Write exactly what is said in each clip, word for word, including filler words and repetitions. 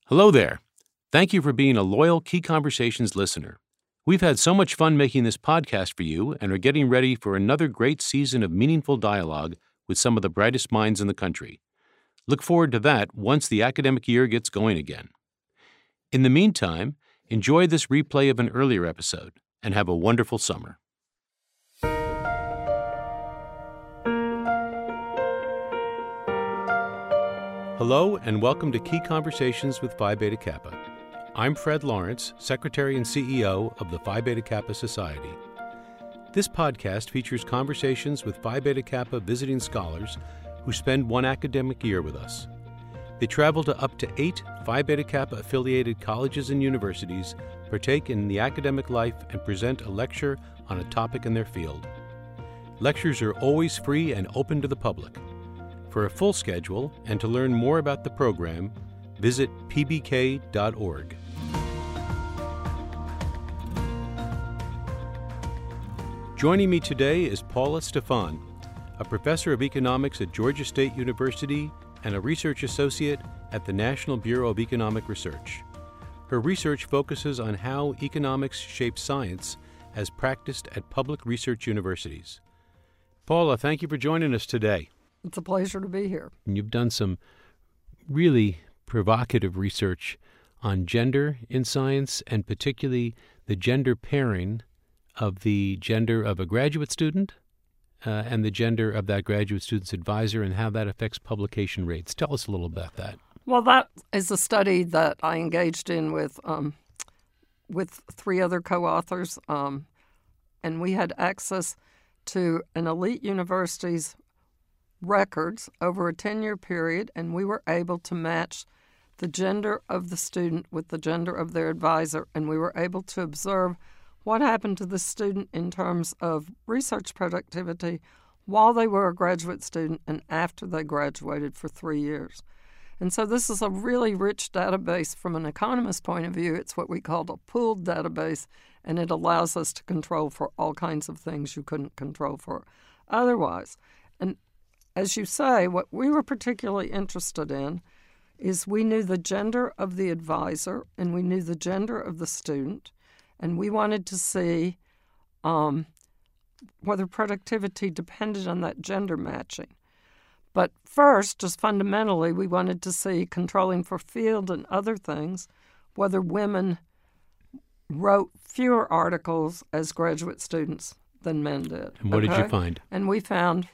Hello there. Thank you for being a loyal Key Conversations listener. We've had so much fun making this podcast for you and are getting ready for another great season of meaningful dialogue with some of the brightest minds in the country. Look forward to that once the academic year gets going again. In the meantime, enjoy this replay of an earlier episode and have a wonderful summer. Hello and welcome to Key Conversations with Phi Beta Kappa. I'm Fred Lawrence, Secretary and C E O of the Phi Beta Kappa Society. This podcast features conversations with Phi Beta Kappa visiting scholars who spend one academic year with us. They travel to up to eight Phi Beta Kappa affiliated colleges and universities, partake in the academic life, and present a lecture on a topic in their field. Lectures are always free and open to the public. For a full schedule and to learn more about the program, visit p b k dot org. Joining me today is Paula Stefan, a professor of economics at Georgia State University and a research associate at the National Bureau of Economic Research. Her research focuses on how economics shapes science as practiced at public research universities. Paula, thank you for joining us today. It's a pleasure to be here. And you've done some really provocative research on gender in science, and particularly the gender pairing of the gender of a graduate student uh, and the gender of that graduate student's advisor and how that affects publication rates. Tell us a little about that. Well, that is a study that I engaged in with um, with three other co-authors, um, and we had access to an elite university's records over a ten-year period, and we were able to match the gender of the student with the gender of their advisor, and we were able to observe what happened to the student in terms of research productivity while they were a graduate student and after they graduated for three years. And so this is a really rich database from an economist point of view. It's what we call a pooled database, and it allows us to control for all kinds of things you couldn't control for otherwise. And as you say, what we were particularly interested in is we knew the gender of the advisor and we knew the gender of the student, and we wanted to see um, whether productivity depended on that gender matching. But first, just fundamentally, we wanted to see, controlling for field and other things, whether women wrote fewer articles as graduate students than men did. And what okay? did you find? And we found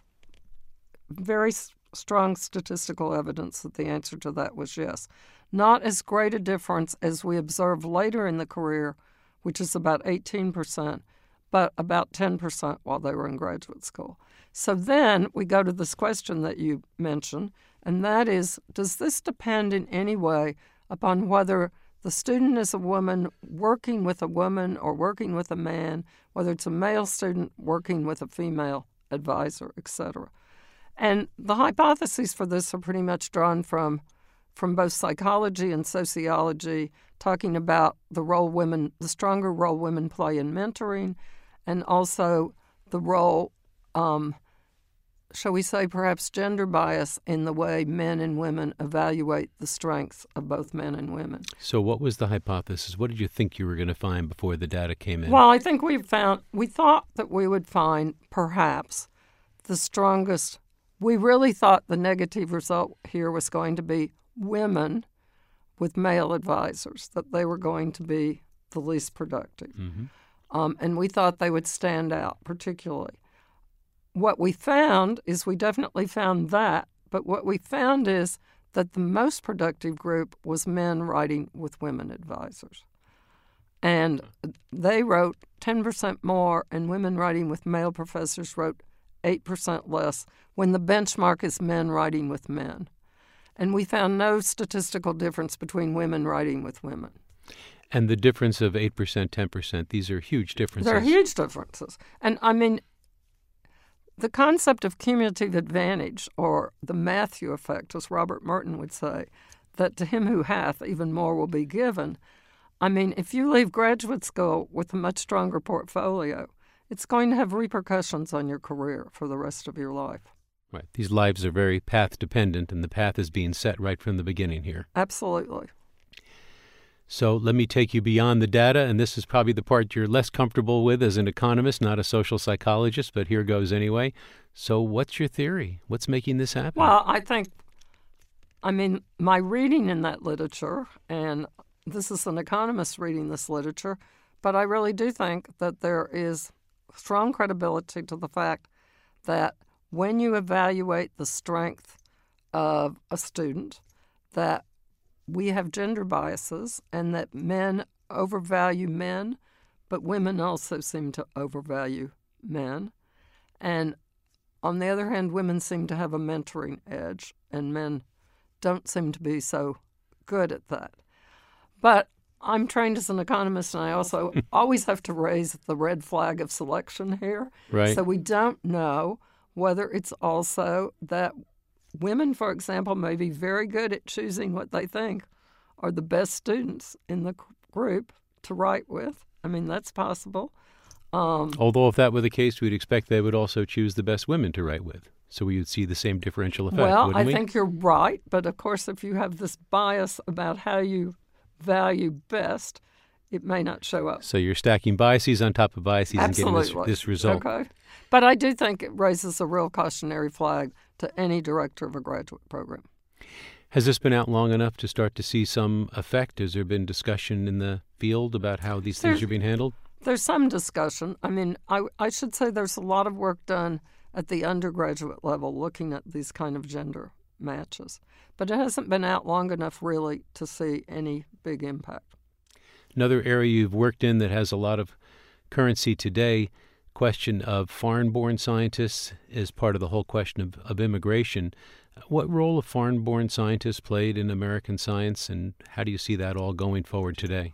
very strong statistical evidence that the answer to that was yes. Not as great a difference as we observed later in the career, which is about eighteen percent, but about ten percent while they were in graduate school. So then we go to this question that you mentioned, and that is, does this depend in any way upon whether the student is a woman working with a woman or working with a man, whether it's a male student working with a female advisor, et cetera? And the hypotheses for this are pretty much drawn from from both psychology and sociology, talking about the role women, the stronger role women play in mentoring, and also the role, um, shall we say, perhaps gender bias in the way men and women evaluate the strengths of both men and women. So what was the hypothesis? What did you think you were going to find before the data came in? Well, I think we found, we thought that we would find perhaps the strongest. We really thought the negative result here was going to be women with male advisors, that they were going to be the least productive. Mm-hmm. Um, and we thought they would stand out particularly. What we found is we definitely found that, but what we found is that the most productive group was men writing with women advisors. And they wrote ten percent more, and women writing with male professors wrote eight percent less, when the benchmark is men writing with men. And we found no statistical difference between women writing with women. And the difference of eight percent, ten percent, these are huge differences. They're huge differences. And, I mean, the concept of cumulative advantage, or the Matthew effect, as Robert Merton would say, that to him who hath, even more will be given. I mean, if you leave graduate school with a much stronger portfolio, it's going to have repercussions on your career for the rest of your life. Right. These lives are very path-dependent, and the path is being set right from the beginning here. Absolutely. So let me take you beyond the data, and this is probably the part you're less comfortable with as an economist, not a social psychologist, but here goes anyway. So what's your theory? What's making this happen? Well, I think, I mean, my reading in that literature, and this is an economist reading this literature, but I really do think that there is strong credibility to the fact that when you evaluate the strength of a student, that we have gender biases and that men overvalue men, but women also seem to overvalue men. And on the other hand, women seem to have a mentoring edge, and men don't seem to be so good at that. But I'm trained as an economist, and I also always have to raise the red flag of selection here. Right. So we don't know whether it's also that women, for example, may be very good at choosing what they think are the best students in the group to write with. I mean, that's possible. Um, Although if that were the case, we'd expect they would also choose the best women to write with. So we would see the same differential effect, well, wouldn't I we? think you're right. But, of course, if you have this bias about how you value best, it may not show up. So you're stacking biases on top of biases Absolutely. and getting this, this result. Okay. But I do think it raises a real cautionary flag to any director of a graduate program. Has this been out long enough to start to see some effect? Has there been discussion in the field about how these things There's- are being handled? There's some discussion. I mean, I, I should say there's a lot of work done at the undergraduate level looking at these kind of gender matches. But it hasn't been out long enough really to see any big impact. Another area you've worked in that has a lot of currency today, question of foreign-born scientists is part of the whole question of, of immigration. What role have foreign-born scientists played in American science, and how do you see that all going forward today?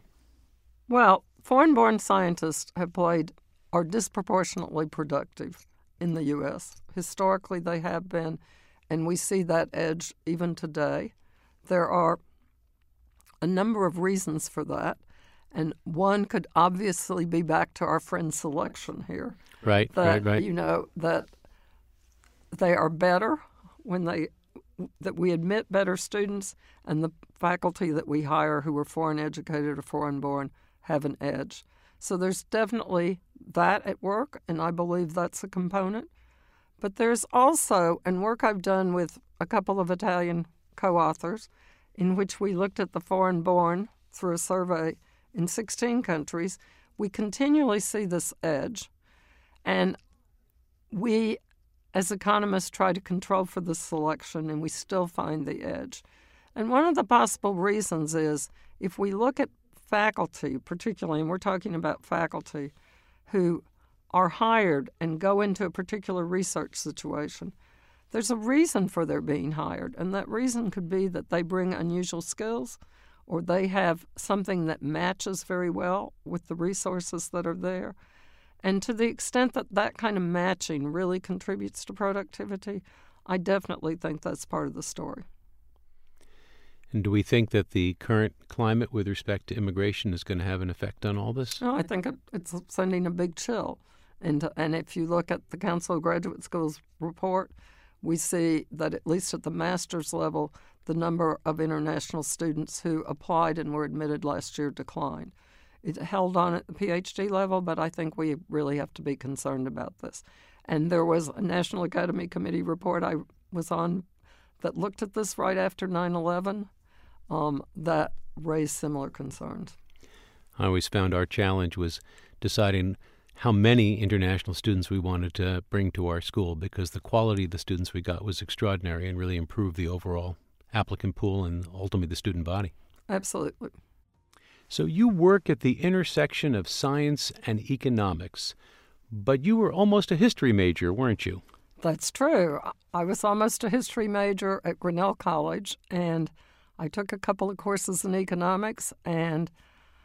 Well, foreign-born scientists have played, are disproportionately productive in the U S. Historically, they have been, and we see that edge even today. There are a number of reasons for that, and one could obviously be back to our friend selection here. Right, that, right, right. You know, that they are better when they, that we admit better students, and the faculty that we hire who are foreign educated or foreign born have an edge. So there's definitely that at work, and I believe that's a component. But there's also, and work I've done with a couple of Italian co-authors, in which we looked at the foreign born through a survey in sixteen countries. We continually see this edge, and we, as economists, try to control for the selection, and we still find the edge. And one of the possible reasons is if we look at faculty, particularly, and we're talking about faculty who are hired and go into a particular research situation, there's a reason for their being hired, and that reason could be that they bring unusual skills or they have something that matches very well with the resources that are there. And to the extent that that kind of matching really contributes to productivity, I definitely think that's part of the story. And do we think that the current climate with respect to immigration is going to have an effect on all this? No, I think it, it's sending a big chill. And, and if you look at the Council of Graduate Schools report, we see that at least at the master's level, the number of international students who applied and were admitted last year declined. It held on at the PhD level, but I think we really have to be concerned about this. And there was a National Academy Committee report I was on that looked at this right after nine eleven um, that raised similar concerns. I always found our challenge was deciding how many international students we wanted to bring to our school, because the quality of the students we got was extraordinary and really improved the overall applicant pool and ultimately the student body. Absolutely. So you work at the intersection of science and economics, but you were almost a history major, weren't you? That's true. I was almost a history major at Grinnell College, and I took a couple of courses in economics, and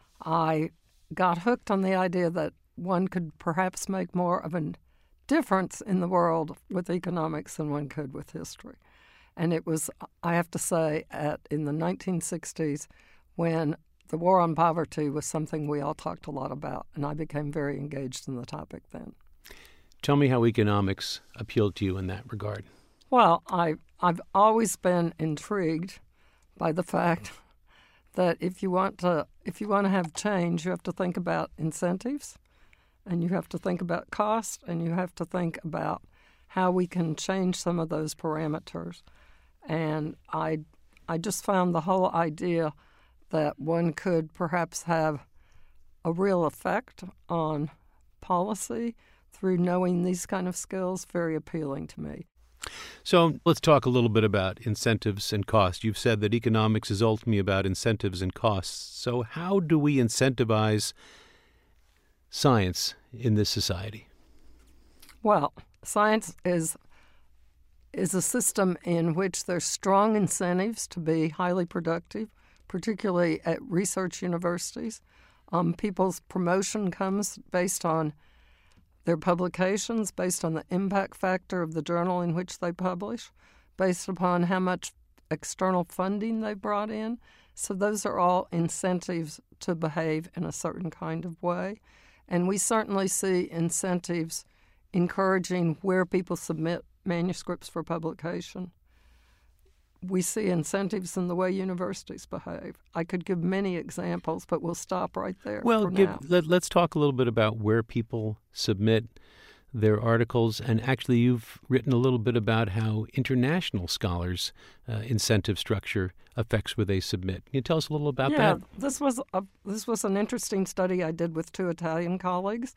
I got hooked on the idea that one could perhaps make more of a difference in the world with economics than one could with history. And it was, I have to say, at in the nineteen sixties when the war on poverty was something we all talked a lot about, and I became very engaged in the topic then. Tell me how economics appealed to you in that regard. Well, I, I've always been intrigued by the fact that if you want to if you want to have change, you have to think about incentives, and you have to think about cost, and you have to think about how we can change some of those parameters. And I I just found the whole idea that one could perhaps have a real effect on policy through knowing these kind of skills very appealing to me. So let's talk a little bit about incentives and costs. You've said that economics is ultimately about incentives and costs. So how do we incentivize science in this society? Well, science is is a system in which there's strong incentives to be highly productive, particularly at research universities. Um, people's promotion comes based on their publications, based on the impact factor of the journal in which they publish, based upon how much external funding they brought in. So those are all incentives to behave in a certain kind of way. And we certainly see incentives encouraging where people submit manuscripts for publication. We see incentives in the way universities behave. I could give many examples, but we'll stop right there. Well, for give, now. Let, let's talk a little bit about where people submit their articles. And actually, you've written a little bit about how international scholars' uh, incentive structure affects where they submit. Can you tell us a little about yeah, that? this was a, this was an interesting study I did with two Italian colleagues,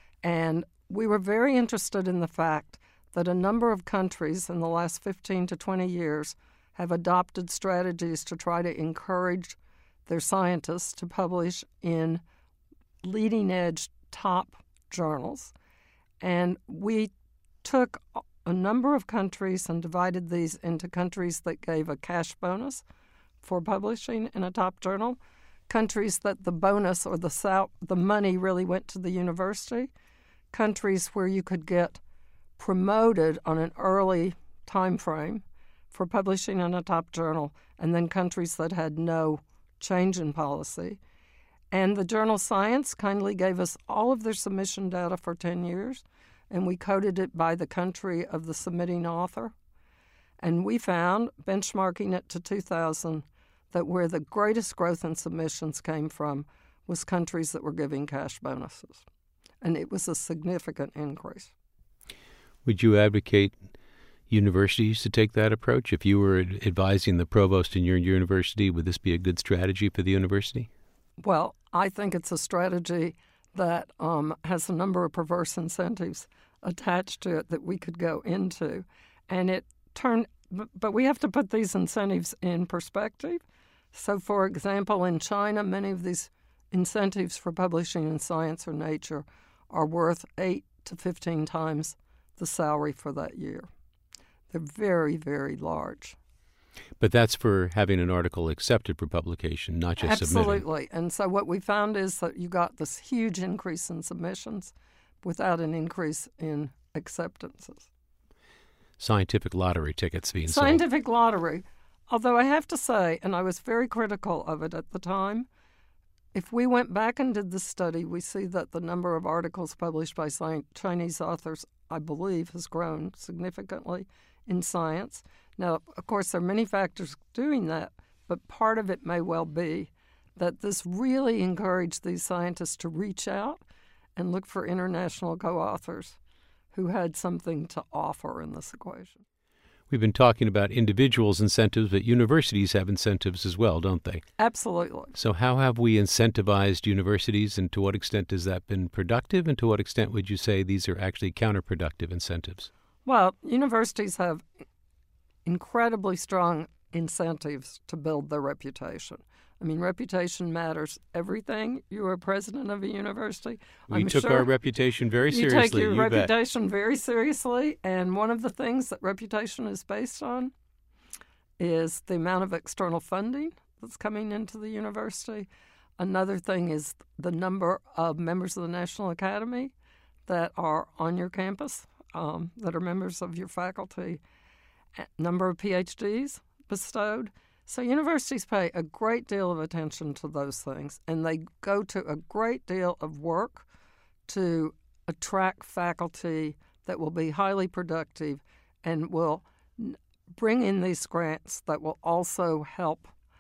and we were very interested in the fact that a number of countries in the last fifteen to twenty years have adopted strategies to try to encourage their scientists to publish in leading-edge top journals. And we took a number of countries and divided these into countries that gave a cash bonus for publishing in a top journal, countries that the bonus or the sal- the money really went to the university, countries where you could get promoted on an early time frame for publishing in a top journal, and then countries that had no change in policy. And the journal Science kindly gave us all of their submission data for ten years, and we coded it by the country of the submitting author. And we found, benchmarking it to two thousand, that where the greatest growth in submissions came from was countries that were giving cash bonuses. And it was a significant increase. Would you advocate universities to take that approach? If you were advising the provost in your university, would this be a good strategy for the university? Well, I think it's a strategy that um, has a number of perverse incentives attached to it that we could go into. And it turned, but we have to put these incentives in perspective. So, for example, in China, many of these incentives for publishing in Science or Nature are worth eight to fifteen times the salary for that year. They're very, very large. But that's for having an article accepted for publication, not just Absolutely. submitting. And so what we found is that you got this huge increase in submissions without an increase in acceptances. Scientific lottery tickets being sold. Scientific lottery. Although I have to say, and I was very critical of it at the time, if we went back and did this study, we see that the number of articles published by Chinese authors, I believe, has grown significantly in Science. Now, of course, there are many factors doing that, but part of it may well be that this really encouraged these scientists to reach out and look for international co-authors who had something to offer in this equation. We've been talking about individuals' incentives, but universities have incentives as well, don't they? Absolutely. So how have we incentivized universities, and to what extent has that been productive, and to what extent would you say these are actually counterproductive incentives? Well, universities have incredibly strong incentives to build their reputation. I mean, reputation matters everything. You are president of a university. We I'm took sure our reputation very seriously. You take your you reputation bet. very seriously, and one of the things that reputation is based on is the amount of external funding that's coming into the university. Another thing is the number of members of the National Academy that are on your campus, um, that are members of your faculty, number of P H Ds bestowed. So universities pay a great deal of attention to those things, and they go to a great deal of work to attract faculty that will be highly productive and will bring in these grants that will also help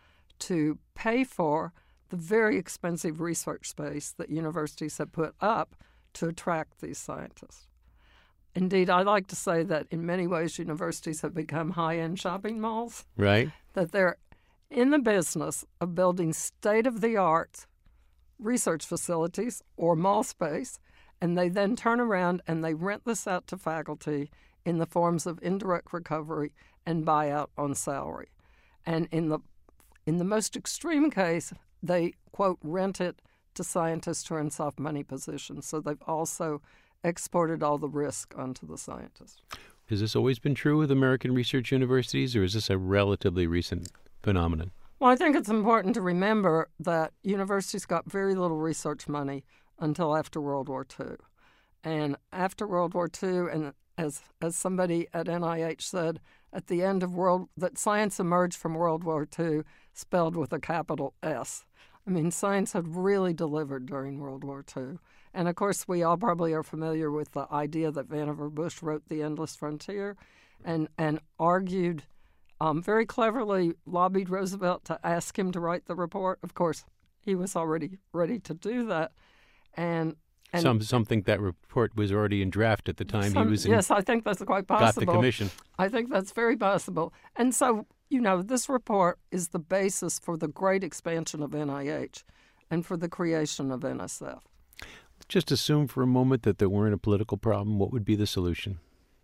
to pay for the very expensive research space that universities have put up to attract these scientists. Indeed, I like to say that in many ways universities have become high-end shopping malls. Right. That they're in the business of building state-of-the-art research facilities or mall space, and they then turn around and they rent this out to faculty in the forms of indirect recovery and buyout on salary. And in the in the most extreme case, they, quote, rent it to scientists who are in soft money positions. So they've also exported all the risk onto the scientists. Has this always been true with American research universities, or is this a relatively recent phenomenon? Well, I think it's important to remember that universities got very little research money until after World War Two. And after World War Two, and as as somebody at N I H said, at the end of World, that science emerged from World War Two spelled with a capital S. I mean, science had really delivered during World War Two. And, of course, we all probably are familiar with the idea that Vannevar Bush wrote The Endless Frontier and, and argued, um, very cleverly lobbied Roosevelt to ask him to write the report. Of course, he was already ready to do that. And, and Some some think that report was already in draft at the time some, he was in, yes, I think that's quite possible. got the commission. I think that's very possible. And so, you know, this report is the basis for the great expansion of N I H and for the creation of N S F. Just assume for a moment that there weren't a political problem. What would be the solution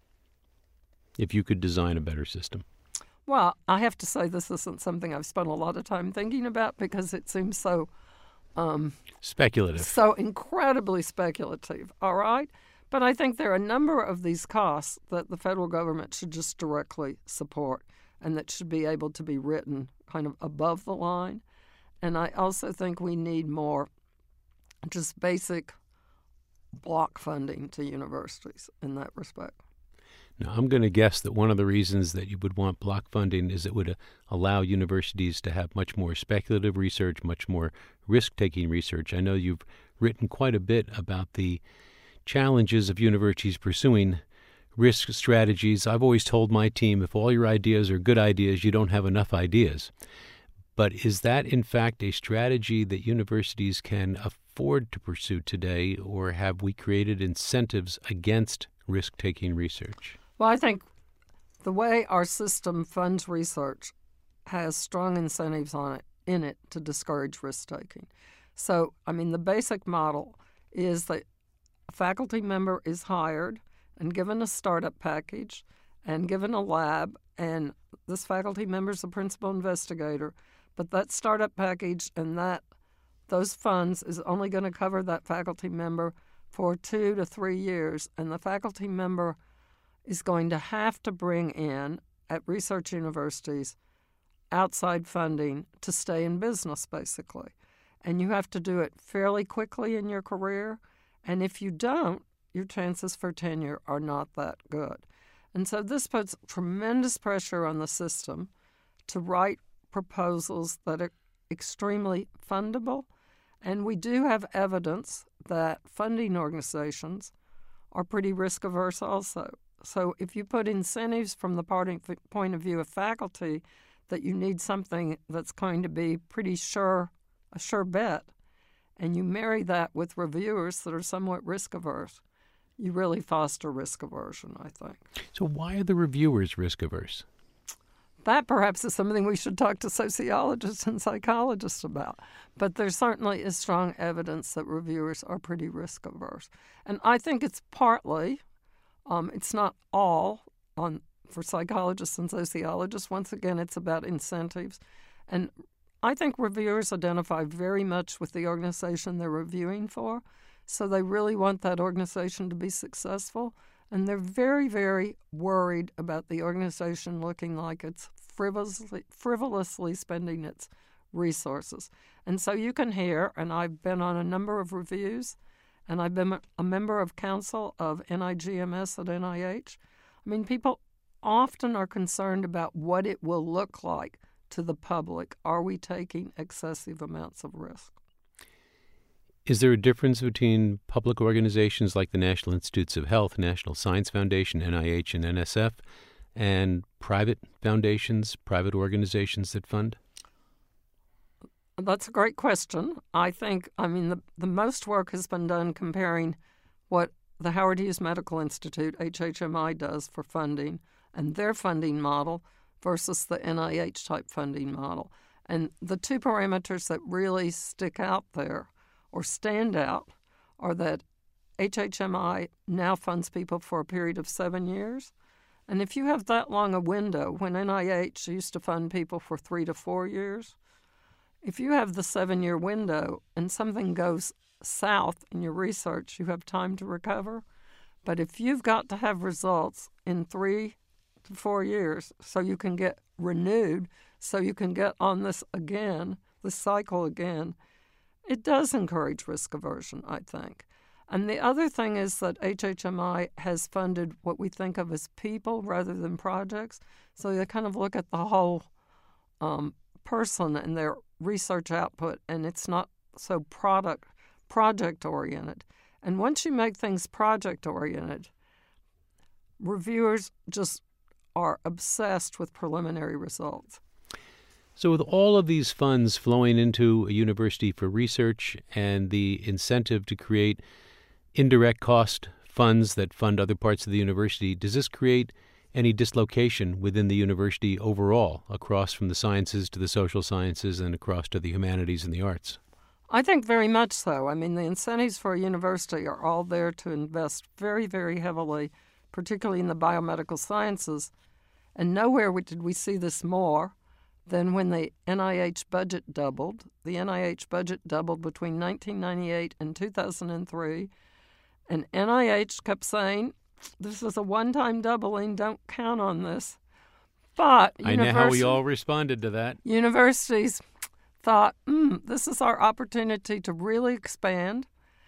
if you could design a better system? Well, I have to say this isn't something I've spent a lot of time thinking about because it seems so um, speculative, so incredibly speculative, all right? But I think there are a number of these costs that the federal government should just directly support and that should be able to be written kind of above the line. And I also think we need more just basic block funding to universities in that respect. Now, I'm going to guess that one of the reasons that you would want block funding is it would uh, allow universities to have much more speculative research, much more risk-taking research. I know you've written quite a bit about the challenges of universities pursuing risk strategies. I've always told my team, if all your ideas are good ideas, you don't have enough ideas. But is that, in fact, a strategy that universities can afford to pursue today, or have we created incentives against risk-taking research? Well, I think the way our system funds research has strong incentives on it in it to discourage risk-taking. So, I mean, the basic model is that a faculty member is hired and given a startup package and given a lab, and this faculty member is the principal investigator. But that startup package and that those funds is only going to cover that faculty member for two to three years, and the faculty member is going to have to bring in, at research universities, outside funding to stay in business, basically. And you have to do it fairly quickly in your career, and if you don't, your chances for tenure are not that good. And so this puts tremendous pressure on the system to write proposals that are extremely fundable, and we do have evidence that funding organizations are pretty risk-averse also. So if you put incentives from the point of view of faculty that you need something that's going to be pretty sure, a sure bet, and you marry that with reviewers that are somewhat risk-averse, you really foster risk aversion, I think. So why are the reviewers risk-averse? That perhaps is something we should talk to sociologists and psychologists about. But there certainly is strong evidence that reviewers are pretty risk-averse. And I think it's partly, um, it's not all on for psychologists and sociologists. Once again, it's about incentives. And I think reviewers identify very much with the organization they're reviewing for. So they really want that organization to be successful. And they're very, very worried about the organization looking like it's frivolously, frivolously spending its resources. And so you can hear, and I've been on a number of reviews, and I've been a member of council of N I G M S at N I H. I mean, people often are concerned about what it will look like to the public. Are we taking excessive amounts of risk? Is there a difference between public organizations like the National Institutes of Health, National Science Foundation, N I H, and N S F, and private foundations, private organizations that fund? That's a great question. I think, I mean, the, the most work has been done comparing what the Howard Hughes Medical Institute, H H M I, does for funding and their funding model versus the N I H-type funding model. And the two parameters that really stick out there or stand out are that H H M I now funds people for a period of seven years. And if you have that long a window, when N I H used to fund people for three to four years, if you have the seven-year window and something goes south in your research, you have time to recover. But if you've got to have results in three to four years so you can get renewed, so you can get on this again, this cycle again, it does encourage risk aversion, I think. And the other thing is that H H M I has funded what we think of as people rather than projects. So they kind of look at the whole um, person and their research output, and it's not so product project-oriented. And once you make things project-oriented, reviewers just are obsessed with preliminary results. So with all of these funds flowing into a university for research and the incentive to create indirect cost funds that fund other parts of the university, does this create any dislocation within the university overall, across from the sciences to the social sciences and across to the humanities and the arts? I think very much so. I mean, the incentives for a university are all there to invest very, very heavily, particularly in the biomedical sciences. And nowhere did we see this more than when the N I H budget doubled. The N I H budget doubled between nineteen ninety-eight and two thousand three. And N I H kept saying, this is a one-time doubling, don't count on this. But I know how we all responded to that. Universities thought, mm, this is our opportunity to really expand.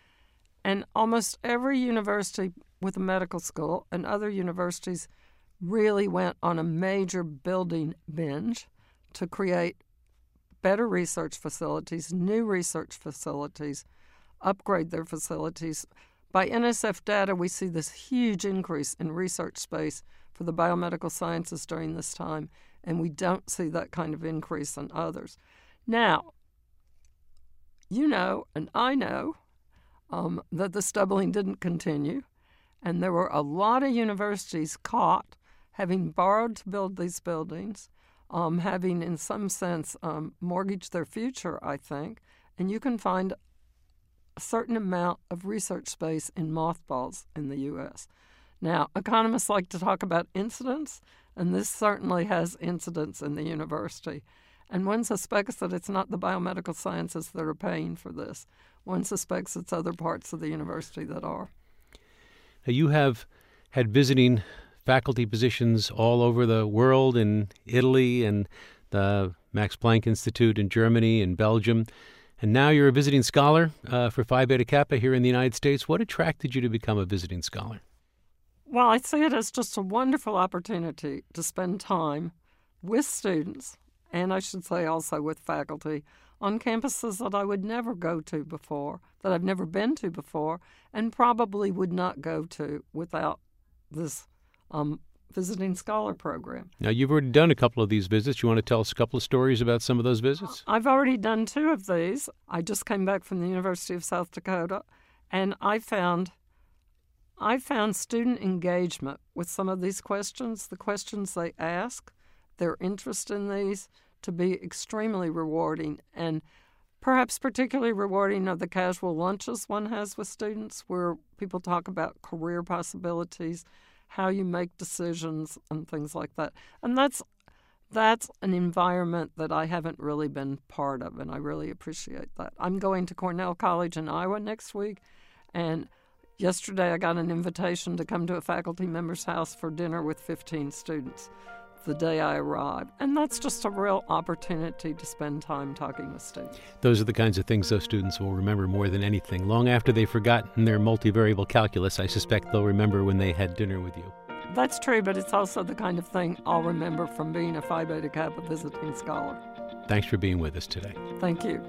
And almost every university with a medical school and other universities really went on a major building binge to create better research facilities, new research facilities, upgrade their facilities. By N S F data, we see this huge increase in research space for the biomedical sciences during this time, and we don't see that kind of increase in others. Now, you know, and I know, um, that this doubling didn't continue, and there were a lot of universities caught having borrowed to build these buildings, um, having, in some sense, um, mortgaged their future, I think, and you can find a certain amount of research space in mothballs in the U S. Now, economists like to talk about incidence, and this certainly has incidence in the university. And one suspects that it's not the biomedical sciences that are paying for this. One suspects it's other parts of the university that are. Now, you have had visiting faculty positions all over the world, in Italy and the Max Planck Institute in Germany and Belgium. And now you're a visiting scholar uh, for Phi Beta Kappa here in the United States. What attracted you to become a visiting scholar? Well, I see it as just a wonderful opportunity to spend time with students, and I should say also with faculty, on campuses that I would never go to before, that I've never been to before, and probably would not go to without this um, visiting scholar program. Now, you've already done a couple of these visits. You want to tell us a couple of stories about some of those visits? I've already done two of these. I just came back from the University of South Dakota, and I found I found student engagement with some of these questions, the questions they ask, their interest in these, to be extremely rewarding. And perhaps particularly rewarding are the casual lunches one has with students where people talk about career possibilities, how you make decisions, and things like that. And that's that's an environment that I haven't really been part of, and I really appreciate that. I'm going to Cornell College in Iowa next week, and yesterday I got an invitation to come to a faculty member's house for dinner with fifteen students the day I arrived. And that's just a real opportunity to spend time talking with students. Those are the kinds of things those students will remember more than anything. Long after they've forgotten their multivariable calculus, I suspect they'll remember when they had dinner with you. That's true, but it's also the kind of thing I'll remember from being a Phi Beta Kappa visiting scholar. Thanks for being with us today. Thank you.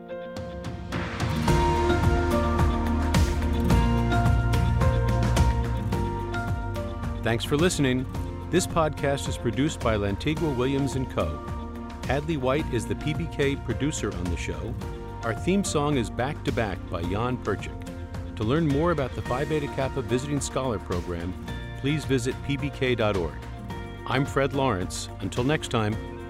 Thanks for listening. This podcast is produced by Lantigua Williams and Co. Hadley White is the P B K producer on the show. Our theme song is Back to Back by Jan Perchik. To learn more about the Phi Beta Kappa Visiting Scholar Program, please visit p b k dot org. I'm Fred Lawrence. Until next time,